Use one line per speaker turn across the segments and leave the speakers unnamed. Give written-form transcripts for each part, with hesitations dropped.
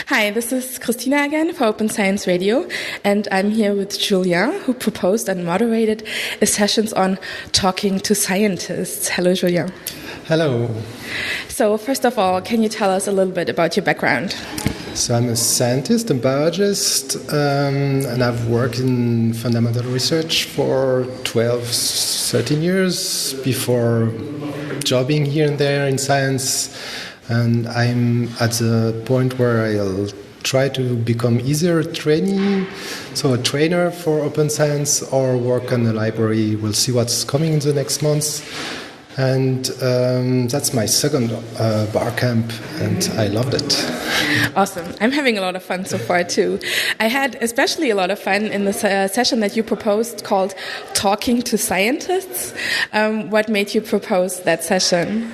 Hi, this is Christina again for Open Science Radio, and I'm here with Julien, who proposed and moderated a session on talking to scientists. Hello, Julien.
Hello.
So, first of all, can you tell us a little bit about your background?
So I'm a scientist and biologist, and I've worked in fundamental research for 12, 13 years before jobbing here and there in science. And I'm at the point where I'll try to become either a trainee, so a trainer for open science, or work on a library. We'll see what's coming in the next months. And that's my second bar camp, and I loved it.
Awesome. I'm having a lot of fun so far, too. I had especially a lot of fun in the session that you proposed called Talking to Scientists. What made you propose that session?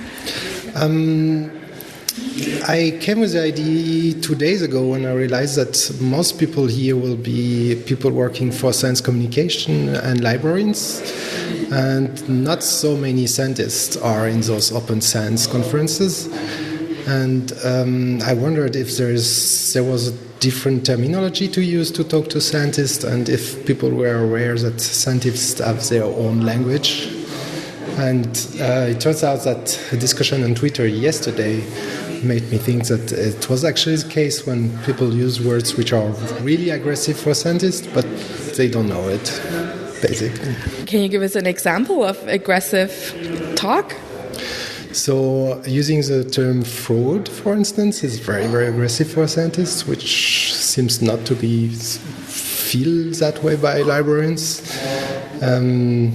I came with the idea 2 days ago when I realized that most people here will be people working for science communication and librarians, and not so many scientists are in those open science conferences. And I wondered if there was a different terminology to use to talk to scientists, and if people were aware that scientists have their own language. And it turns out that a discussion on Twitter yesterday made me think that it was actually the case when people use words which are really aggressive for scientists, but they don't know it, basically.
Can you give us an example of aggressive talk?
So using the term fraud, for instance, is very, very aggressive for scientists, which seems not to be feel that way by librarians. And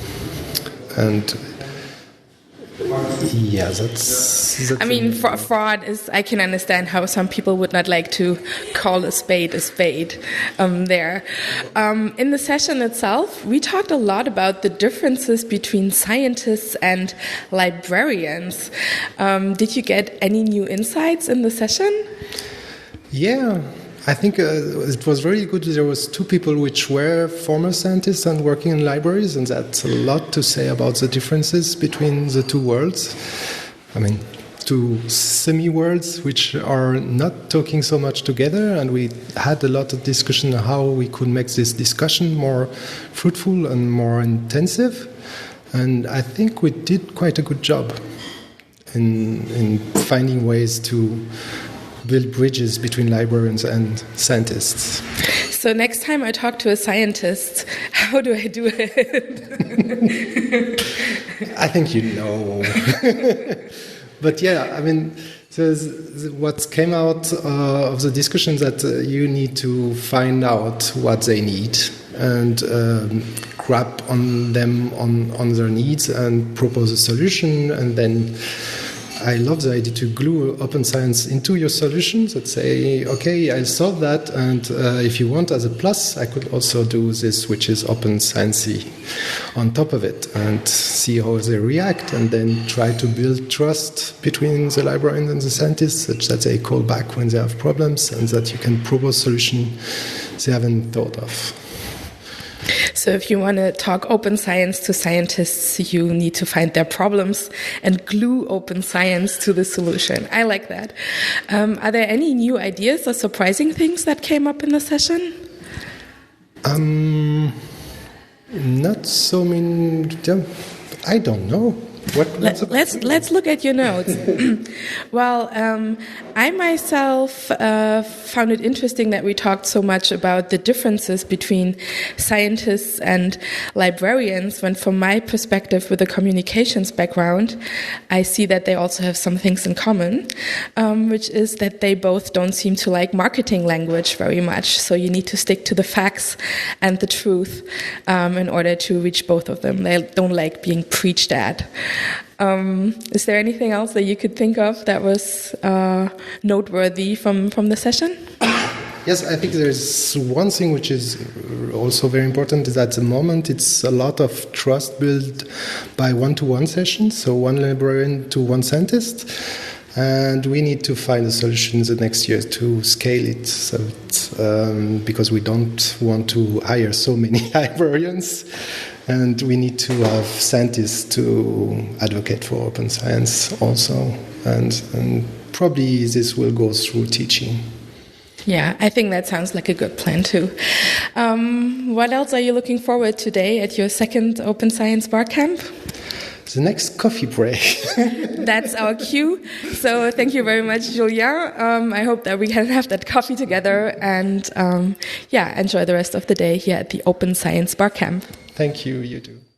yeah, that's
I mean, fraud is, I can understand how some people would not like to call a spade there. In the session itself, we talked a lot about the differences between scientists and librarians. Did you get any new insights in the session?
Yeah. I think it was very good. There was two people which were former scientists and working in libraries, and that's a lot to say about the differences between the two worlds. I mean, two semi-worlds which are not talking so much together, and we had a lot of discussion on how we could make this discussion more fruitful and more intensive. And I think we did quite a good job in finding ways to build bridges between librarians and scientists.
So next time I talk to a scientist, how do I do it?
I think you know. But yeah, I mean, what came out of the discussion that you need to find out what they need and grab on them on their needs and propose a solution. And then I love the idea to glue open science into your solutions that say, okay, I'll solve that, and if you want as a plus, I could also do this, which is open sciencey on top of it, and see how they react, and then try to build trust between the librarian and the scientists, such that they call back when they have problems, and that you can propose solutions they haven't thought of.
So if you want to talk open science to scientists, you need to find their problems and glue open science to the solution. I like that. Are there any new ideas or surprising things that came up in the session?
Not so many. I don't know.
Let's look at your notes. Well, I myself found it interesting that we talked so much about the differences between scientists and librarians, when from my perspective with a communications background, I see that they also have some things in common, which is that they both don't seem to like marketing language very much. So you need to stick to the facts and the truth in order to reach both of them. They don't like being preached at. Is there anything else that you could think of that was noteworthy from the session?
Yes, I think there's one thing which is also very important, is at the moment it's a lot of trust built by one-to-one sessions, so one librarian to one scientist, and we need to find a solution the next year to scale it, so because we don't want to hire so many librarians. And we need to have scientists to advocate for open science also. And probably this will go through teaching.
Yeah, I think that sounds like a good plan too. What else are you looking forward to today at your second Open Science Barcamp?
The next coffee break.
That's our cue. So thank you very much, Julien. I hope that we can have that coffee together and enjoy the rest of the day here at the Open Science Barcamp.
Thank you, you too.